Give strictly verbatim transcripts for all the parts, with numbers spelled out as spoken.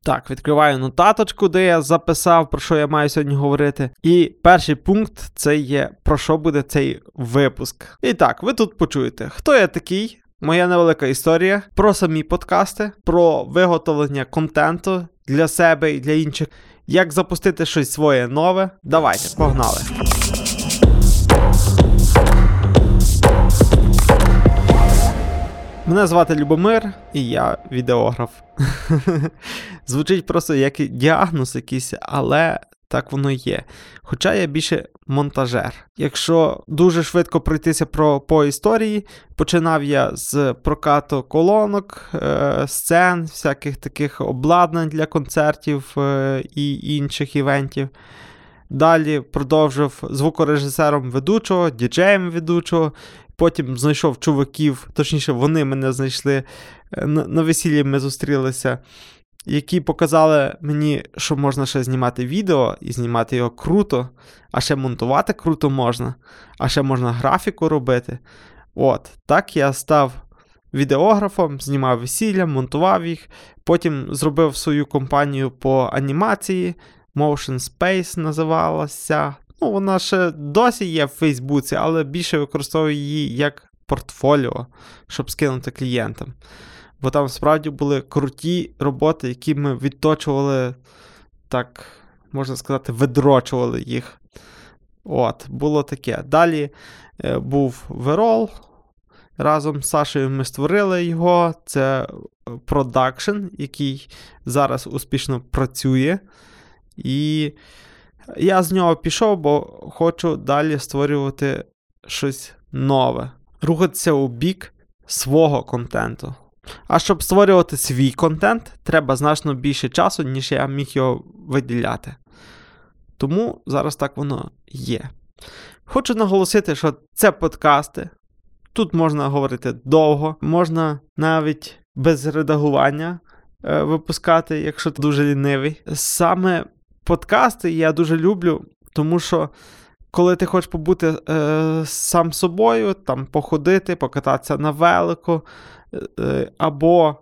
Так, відкриваю нотаточку, де я записав, про що я маю сьогодні говорити. І перший пункт – це є, про що буде цей випуск. І так, ви тут почуєте, хто я такий, моя невелика історія, про самі подкасти, про виготовлення контенту для себе і для інших, як запустити щось своє нове. Давайте, погнали! Мене звати Любомир, і я відеограф. Звучить просто як діагноз якийсь, але так воно є. Хоча я більше монтажер. Якщо дуже швидко пройтися про, по історії, починав я з прокату колонок, е, сцен, всяких таких обладнань для концертів е, і інших івентів. Далі продовжив звукорежисером ведучого, діджеєм ведучого. Потім знайшов чуваків, точніше вони мене знайшли, на, на весіллі ми зустрілися, які показали мені, що можна ще знімати відео і знімати його круто, а ще монтувати круто можна, а ще можна графіку робити. От, так я став відеографом, знімав весілля, монтував їх, потім зробив свою компанію по анімації, Motion Space називалася. Ну, вона ще досі є в Фейсбуці, але більше використовую її як портфоліо, щоб скинути клієнтам. Бо там справді були круті роботи, які ми відточували, так, можна сказати, видрочували їх. От, було таке. Далі е, був Верол. Разом з Сашею ми створили його. Це продакшн, який зараз успішно працює. І я з нього пішов, бо хочу далі створювати щось нове. Рухатися у бік свого контенту. А щоб створювати свій контент, треба значно більше часу, ніж я міг його виділяти. Тому зараз так воно є. Хочу наголосити, що це подкасти. Тут можна говорити довго, можна навіть без редагування е, випускати, якщо ти дуже лінивий. Саме подкасти я дуже люблю, тому що коли ти хочеш побути е, сам собою, там походити, покататися на велику, е, або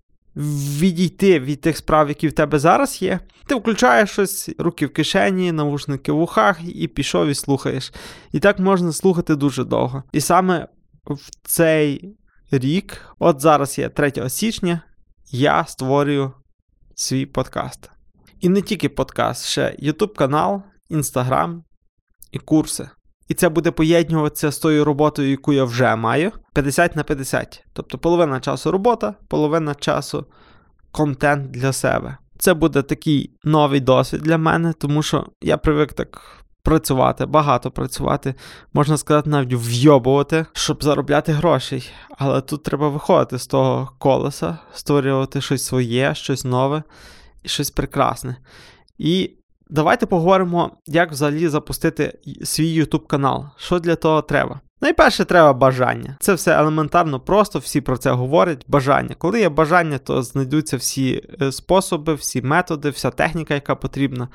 відійти від тих справ, які в тебе зараз є, ти включаєш щось, руки в кишені, навушники в ухах і пішов і слухаєш. І так можна слухати дуже довго. І саме в цей рік, от зараз є третього січня, я створюю свій подкаст. І не тільки подкаст, ще YouTube-канал, Instagram і курси. І це буде поєднуватися з тою роботою, яку я вже маю, п'ятдесят на п'ятдесят. Тобто половина часу робота, половина часу контент для себе. Це буде такий новий досвід для мене, тому що я привик так працювати, багато працювати, можна сказати, навіть вйобувати, щоб заробляти грошей. Але тут треба виходити з того колеса, створювати щось своє, щось нове і щось прекрасне. І давайте поговоримо, як взагалі запустити свій YouTube-канал. Що для того треба? Найперше, треба бажання. Це все елементарно просто, всі про це говорять. Бажання. Коли є бажання, то знайдуться всі способи, всі методи, вся техніка, яка потрібна.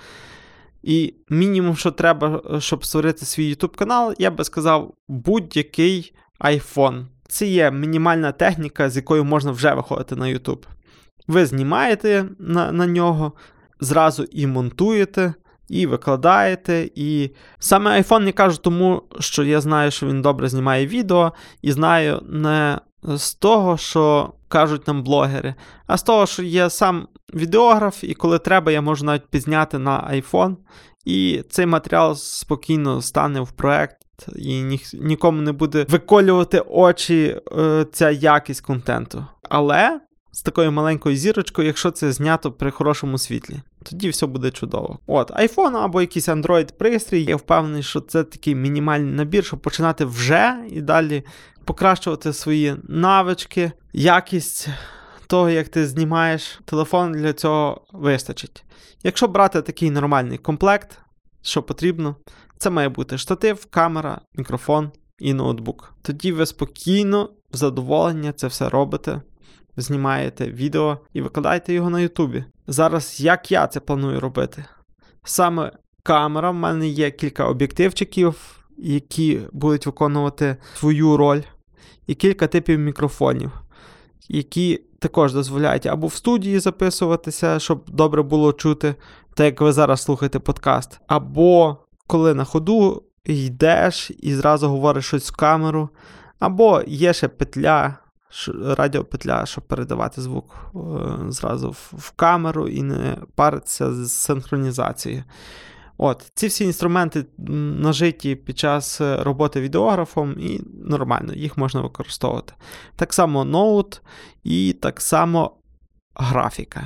І мінімум, що треба, щоб створити свій YouTube-канал, я би сказав, будь-який iPhone. Це є мінімальна техніка, з якою можна вже виходити на YouTube. Ви знімаєте на, на нього, зразу і монтуєте, і викладаєте, і саме iPhone я кажу тому, що я знаю, що він добре знімає відео, і знаю не з того, що кажуть нам блогери, а з того, що є сам відеограф, і коли треба, я можу навіть підзняти на iPhone, і цей матеріал спокійно стане в проект, і ні, нікому не буде виколювати очі е, ця якість контенту. Але з такою маленькою зірочкою, якщо це знято при хорошому світлі. Тоді все буде чудово. От, iPhone або якийсь Android-пристрій, я впевнений, що це такий мінімальний набір, щоб починати вже і далі покращувати свої навички, якість того, як ти знімаєш. Телефон для цього вистачить. Якщо брати такий нормальний комплект, що потрібно, це має бути штатив, камера, мікрофон і ноутбук. Тоді ви спокійно, в задоволення це все робите. Знімаєте відео і викладаєте його на Ютубі. Зараз як я це планую робити? Саме камера, в мене є кілька об'єктивчиків, які будуть виконувати свою роль, і кілька типів мікрофонів, які також дозволяють або в студії записуватися, щоб добре було чути, так як ви зараз слухаєте подкаст, або коли на ходу йдеш і зразу говориш щось в камеру, або є ще петля, радіопетля, щоб передавати звук е, зразу в, в камеру і не паритися з синхронізацією. От, ці всі інструменти нажиті під час роботи відеографом і нормально, їх можна використовувати. Так само ноут і так само графіка.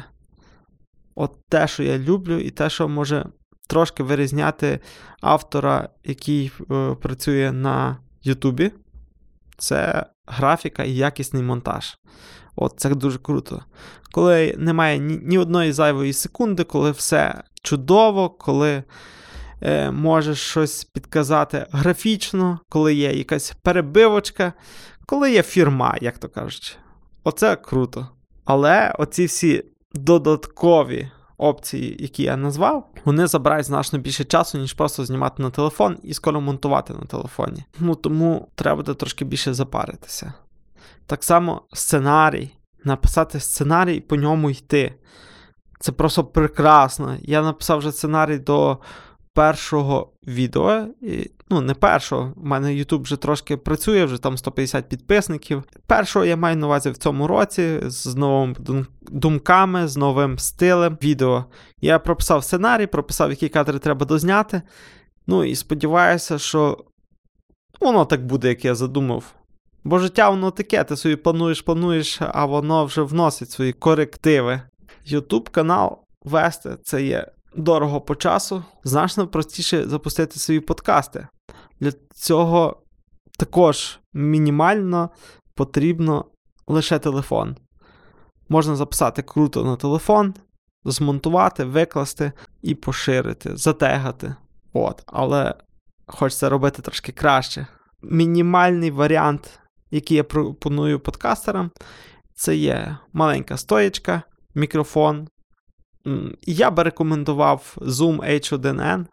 От те, що я люблю і те, що може трошки вирізняти автора, який е, працює на Ютубі, це графіка і якісний монтаж. От, це дуже круто. Коли немає ні, ні одної зайвої секунди, коли все чудово, коли е, можеш щось підказати графічно, коли є якась перебивочка, коли є фірма, як то кажуть. Оце круто. Але оці всі додаткові опції, які я назвав, вони забирають значно більше часу, ніж просто знімати на телефон і скоро монтувати на телефоні. Ну, тому треба буде трошки більше запаритися. Так само сценарій. Написати сценарій, по ньому йти. Це просто прекрасно. Я написав вже сценарій до першого відео. І, ну, не першого. У мене YouTube вже трошки працює, вже там сто п'ятдесят підписників. Першого я маю на увазі в цьому році, з новими думками, з новим стилем відео. Я прописав сценарій, прописав, які кадри треба дозняти. Ну, і сподіваюся, що воно так буде, як я задумав. Бо життя воно таке, ти собі плануєш, плануєш, а воно вже вносить свої корективи. YouTube-канал вести – це є дорого по часу, значно простіше запустити свої подкасти. Для цього також мінімально потрібно лише телефон. Можна записати круто на телефон, змонтувати, викласти і поширити, затегати. От, але хочеться робити трошки краще. Мінімальний варіант, який я пропоную подкастерам, це є маленька стоєчка, мікрофон. Я би рекомендував Zoom ейч один ен,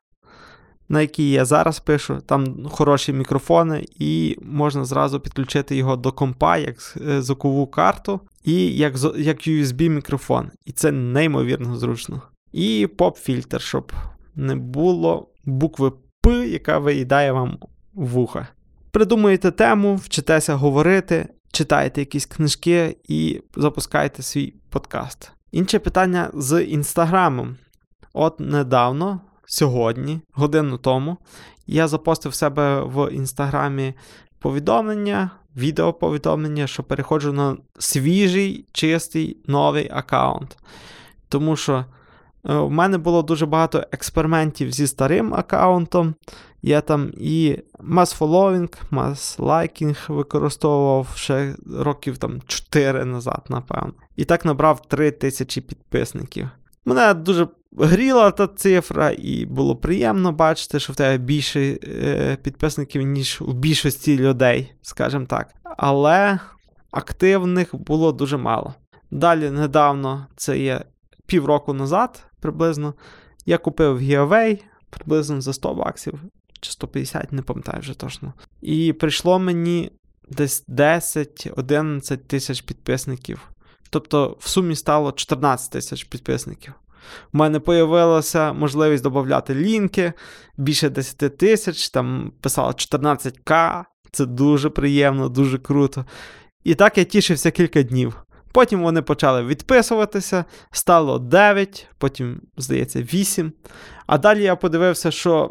на який я зараз пишу. Там хороші мікрофони і можна зразу підключити його до компа, як звукову карту, і як, як ю ес бі-мікрофон. І це неймовірно зручно. І поп-фільтр, щоб не було букви П, яка виїдає вам вуха. Придумуєте тему, вчитеся говорити, читаєте якісь книжки і запускаєте свій подкаст. Інше питання з Інстаграмом. От недавно, сьогодні, годину тому, я запостив в себе в Інстаграмі повідомлення, відеоповідомлення, що переходжу на свіжий, чистий, новий аккаунт. Тому що в мене було дуже багато експериментів зі старим аккаунтом. Я там і mass-following, mass-liking використовував ще років там чотири назад, напевно. І так набрав три тисячі підписників. Мене дуже гріла та цифра, і було приємно бачити, що в тебе більше е, підписників, ніж у більшості людей, скажімо так. Але активних було дуже мало. Далі недавно, це є півроку назад приблизно, я купив Giveaway приблизно за сто баксів. Чи сто п'ятдесят, не пам'ятаю вже точно. І прийшло мені десь десять-одинадцять тисяч підписників. Тобто в сумі стало чотирнадцять тисяч підписників. У мене появилася можливість додати лінки, більше десять тисяч, там писало чотирнадцять тисяч, це дуже приємно, дуже круто. І так я тішився кілька днів. Потім вони почали відписуватися, стало дев'ять, потім, здається, вісім. А далі я подивився, що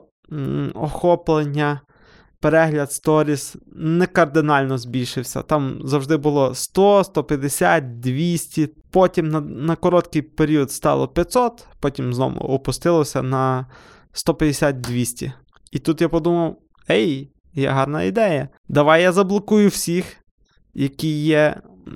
охоплення, перегляд сторіс не кардинально збільшився. Там завжди було сто, сто п'ятдесят, двісті. Потім на, на короткий період стало п'ятсот, потім знову опустилося на сто п'ятдесят - двісті. І тут я подумав, ей, є гарна ідея. Давай я заблокую всіх, які є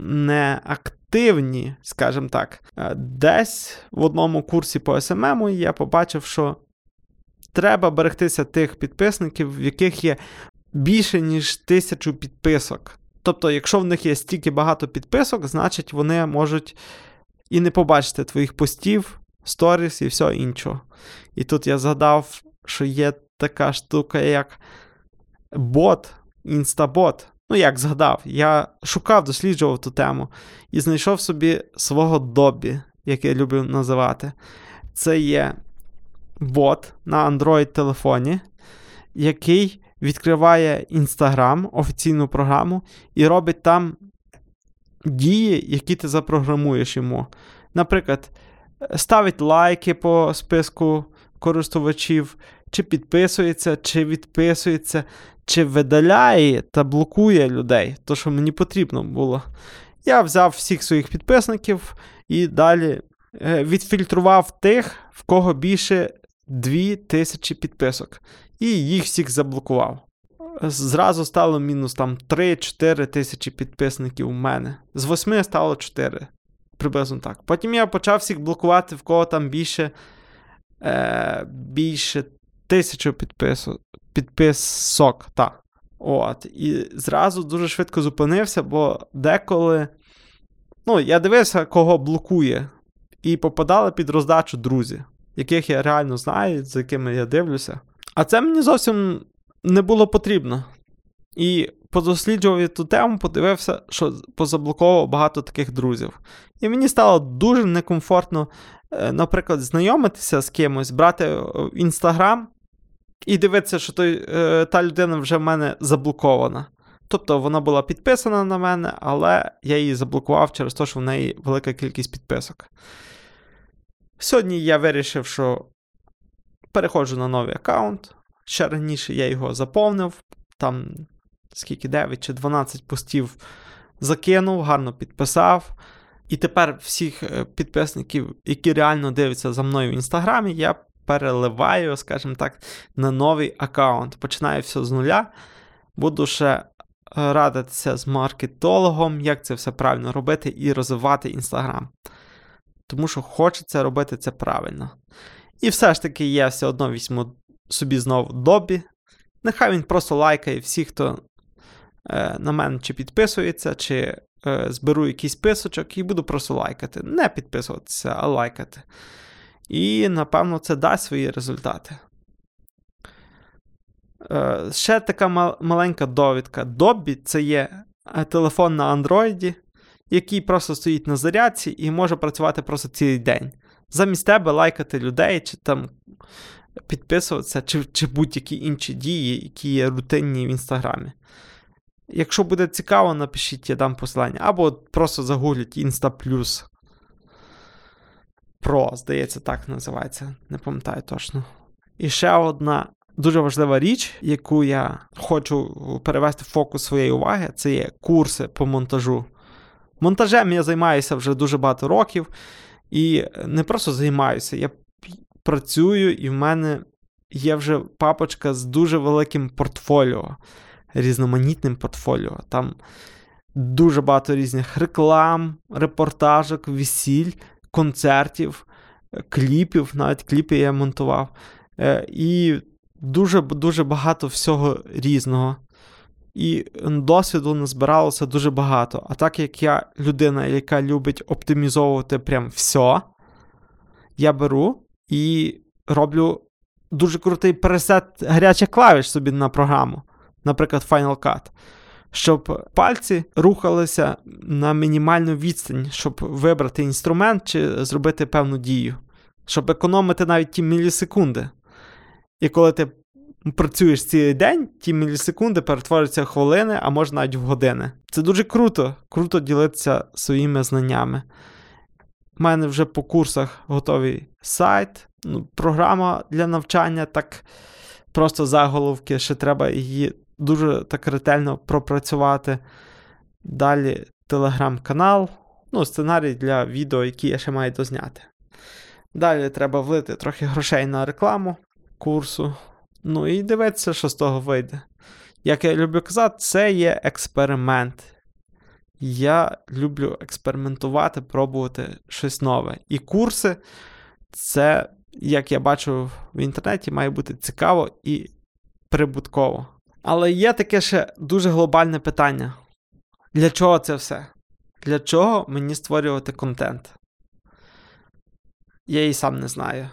неактивні, скажімо так. Десь в одному курсі по ес ем ем я побачив, що треба берегтися тих підписників, в яких є більше, ніж тисячу підписок. Тобто, якщо в них є стільки багато підписок, значить вони можуть і не побачити твоїх постів, сторіс і все іншого. І тут я згадав, що є така штука, як бот, інстабот. Ну, як згадав, я шукав, досліджував ту тему і знайшов собі свого Доббі, як я люблю називати. Це є бот на Android-телефоні, який відкриває Instagram, офіційну програму, і робить там дії, які ти запрограмуєш йому. Наприклад, ставить лайки по списку користувачів, чи підписується, чи відписується, чи видаляє та блокує людей, то, що мені потрібно було. Я взяв всіх своїх підписників і далі відфільтрував тих, в кого більше дві тисячі підписок. І їх всіх заблокував. Зразу стало мінус там три-чотири тисячі підписників у мене. З восьми стало чотири. Приблизно так. Потім я почав всіх блокувати, в кого там більше, е, більше тисячі підписок. Підписок, так. От. І зразу дуже швидко зупинився, бо деколи, ну, я дивився, кого блокує. І попадали під роздачу друзі, яких я реально знаю, за якими я дивлюся. А це мені зовсім не було потрібно. І подосліджував я ту тему, подивився, що позаблоковував багато таких друзів. І мені стало дуже некомфортно, наприклад, знайомитися з кимось, брати Інстаграм і дивитися, що той, та людина вже в мене заблокована. Тобто вона була підписана на мене, але я її заблокував через те, що в неї велика кількість підписок. Сьогодні я вирішив, що переходжу на новий аккаунт. Ще раніше я його заповнив, там скільки, дев'ять чи дванадцять постів закинув, гарно підписав. І тепер всіх підписників, які реально дивляться за мною в Інстаграмі, я переливаю, скажімо так, на новий аккаунт. Починаю все з нуля. Буду ще радитися з маркетологом, як це все правильно робити і розвивати Інстаграм. Тому що хочеться робити це правильно. І все ж таки я все одно візьму собі знову Доббі. Нехай він просто лайкає всіх, хто е, на мене чи підписується, чи е, зберу якийсь списочок і буду просто лайкати. Не підписуватися, а лайкати. І, напевно, це дасть свої результати. Е, ще така мал- маленька довідка. Доббі – це є телефон на Android, який просто стоїть на зарядці і може працювати просто цілий день. Замість тебе лайкати людей, чи там підписуватися, чи, чи будь-які інші дії, які є рутинні в Інстаграмі. Якщо буде цікаво, напишіть, я дам посилання. Або просто загугліть Insta+ Pro, здається, так називається. Не пам'ятаю точно. І ще одна дуже важлива річ, яку я хочу перевести в фокус своєї уваги, це є курси по монтажу. Монтажем я займаюся вже дуже багато років. І не просто займаюся, я працюю, і в мене є вже папочка з дуже великим портфоліо, різноманітним портфоліо. Там дуже багато різних реклам, репортажок, весіль, концертів, кліпів, навіть кліпи я монтував. І дуже-дуже багато всього різного. І досвіду назбиралося дуже багато. А так як я людина, яка любить оптимізовувати прям все, я беру і роблю дуже крутий пересет гарячих клавіш собі на програму, наприклад, Final Cut, щоб пальці рухалися на мінімальну відстань, щоб вибрати інструмент чи зробити певну дію, щоб економити навіть ті мілісекунди. І коли ти працюєш цілий день, ті мілісекунди перетворюються в хвилини, а може навіть в години. Це дуже круто, круто ділитися своїми знаннями. У мене вже по курсах готовий сайт, ну, програма для навчання, так просто заголовки, ще треба її дуже так ретельно пропрацювати. Далі телеграм-канал, ну, сценарій для відео, які я ще маю дозняти. Далі треба влити трохи грошей на рекламу курсу. Ну і дивитися, що з того вийде. Як я люблю казати, це є експеримент. Я люблю експериментувати, пробувати щось нове. І курси, це, як я бачу в інтернеті, має бути цікаво і прибутково. Але є таке ще дуже глобальне питання. Для чого це все? Для чого мені створювати контент? Я і сам не знаю.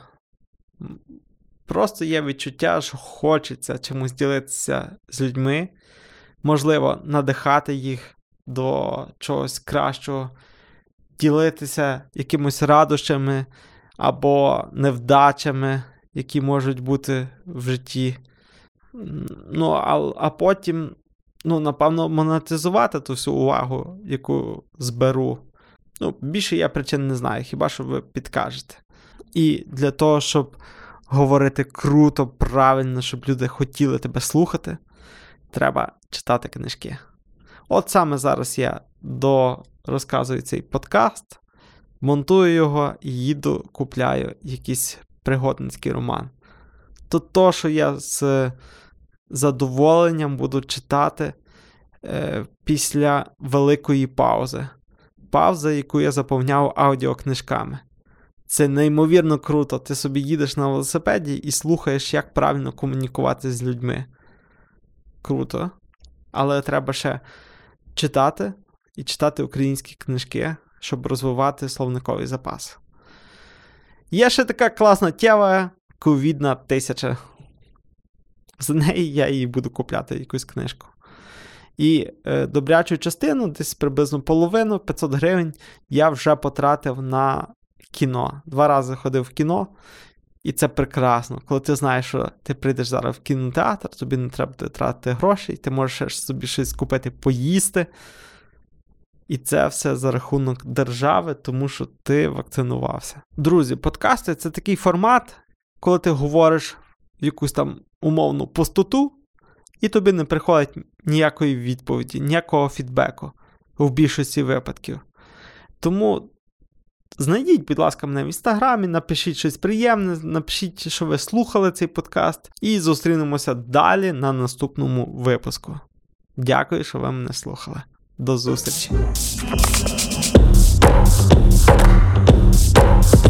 Просто є відчуття, що хочеться чимось ділитися з людьми, можливо, надихати їх до чогось кращого, ділитися якимось радощами або невдачами, які можуть бути в житті. Ну, а, а потім, ну, напевно, монетизувати ту всю увагу, яку зберу. Ну, більше я причин не знаю, хіба що ви підкажете. І для того, щоб говорити круто, правильно, щоб люди хотіли тебе слухати, треба читати книжки. От саме зараз я до розказую цей подкаст, монтую його і їду, купляю якийсь пригодницький роман. То то, що я з задоволенням буду читати е, після великої паузи. Пауза, яку я заповняв аудіокнижками. Це неймовірно круто. Ти собі їдеш на велосипеді і слухаєш, як правильно комунікувати з людьми. Круто. Але треба ще читати і читати українські книжки, щоб розвивати словниковий запас. Є ще така класна тема ковідна тисяча. За неї я її буду купляти, якусь книжку. І е, добрячу частину, десь приблизно половину, п'ятсот гривень, я вже потратив на кіно. Два рази ходив в кіно, і це прекрасно. Коли ти знаєш, що ти прийдеш зараз в кінотеатр, тобі не треба тратити гроші, ти можеш собі щось купити, поїсти. І це все за рахунок держави, тому що ти вакцинувався. Друзі, подкасти – це такий формат, коли ти говориш в якусь там умовну пустоту, і тобі не приходить ніякої відповіді, ніякого фідбеку в більшості випадків. Тому знайдіть, будь ласка, мене в Інстаграмі, напишіть щось приємне, напишіть, що ви слухали цей подкаст, і зустрінемося далі на наступному випуску. Дякую, що ви мене слухали. До зустрічі!